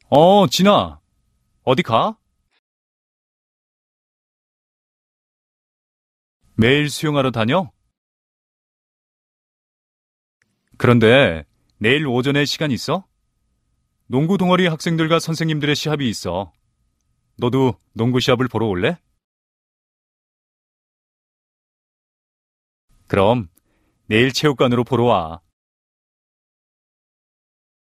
진아. 어디 가? 매일 수영하러 다녀? 그런데 내일 오전에 시간 있어? 농구 동아리 학생들과 선생님들의 시합이 있어. 너도 농구 시합을 보러 올래? 그럼 내일 체육관으로 보러 와.